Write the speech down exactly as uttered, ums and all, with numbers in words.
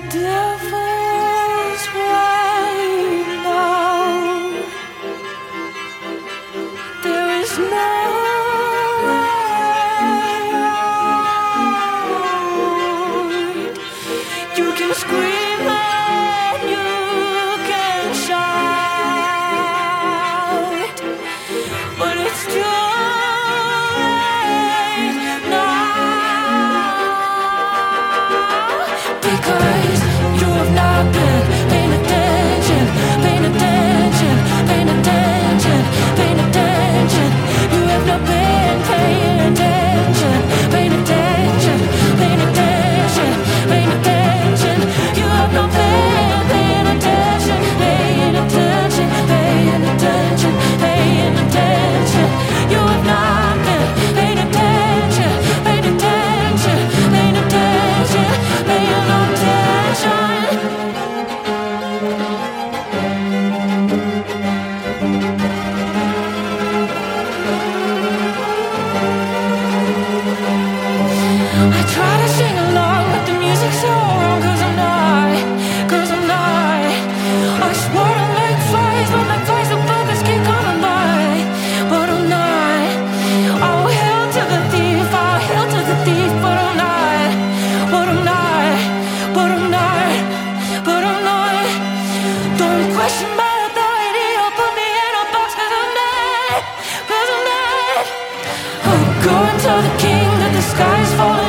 Devil's right now. There is no road. You can scream and you can shout, but it's too late now. Because you have not been paying attention, paying attention, paying attention, paying attention. You have not been paying attention, paying attention, paying attention, paying attention. You have not been paying attention, paying attention, paying attention, paying attention. You have not been paying attention, paying attention, paying attention, paying attention. I try to sing along, but the music's so wrong. Cause I'm not, cause I'm not. I swore to make flies, but like flies, the buggers keep coming by. But I'm not. Oh, hail to the thief, oh, hail to the thief. But I'm not, but I'm not, but I'm not, but I'm not. Don't question my authority or put me in a box. Cause I'm not, cause I'm not. I'm going to the king that the sky is falling.